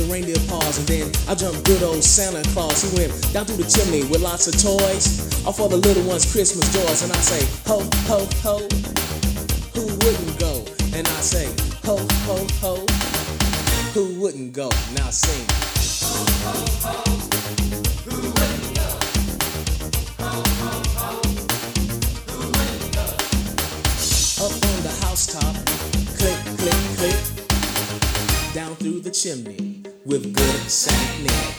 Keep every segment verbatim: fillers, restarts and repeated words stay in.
the reindeer paws, and then I jumped good old Santa Claus. He went down through the chimney with lots of toys, all for the little ones' Christmas joys. And I say, ho, ho, ho, who wouldn't go? And I say, ho, ho, ho, who wouldn't go? Now sing. Ho, ho, ho, who wouldn't go? Ho, ho, ho, who wouldn't go? Up on the housetop, click, click, click, down through the chimney with good Saint Nick.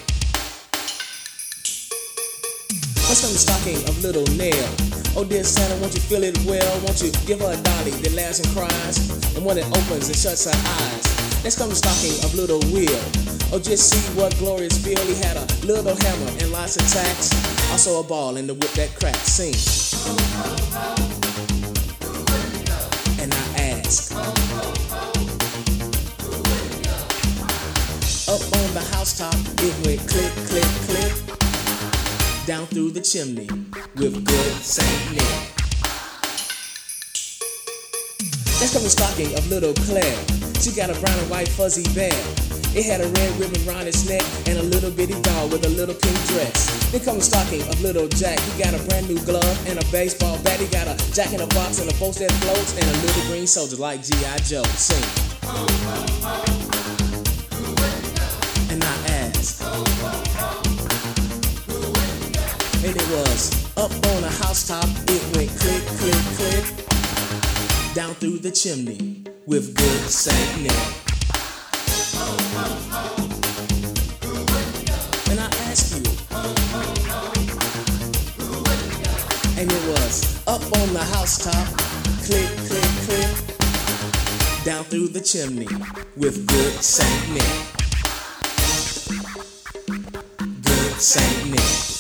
Let's come the stocking of little Nell. Oh dear Santa, won't you fill it well? Won't you give her a dolly that laughs and cries, and when it opens it shuts her eyes? Let's come the stocking of little Will. Oh, just see what glorious feel. He had a little hammer and lots of tacks, also a ball and the whip that cracks. Sing. Ho, ho, ho, who wouldn't go? And I ask, ho, ho, ho, who wouldn't go? Up on the housetop, it went click, click, click, down through the chimney with good Saint Nick. Let's come the stocking of little Claire. She got a brown and white fuzzy bear. It had a red ribbon round its neck and a little bitty doll with a little pink dress. Then comes the stocking of little Jack. He got a brand new glove and a baseball bat. He got a jack in a box and a boat that floats and a little green soldier like G I Joe. Sing. Ho, ho, ho, who wouldn't go? And I ask, ho, ho, ho, who wouldn't go? And it was up on the housetop. It went click, click, click, down through the chimney with good Saint Nick. Ho, ho, ho, who wouldn't go? And I ask you, ho, ho, ho, who wouldn't go? And it was up on the housetop, click, click, click, down through the chimney with good Saint Nick. Good Saint Nick.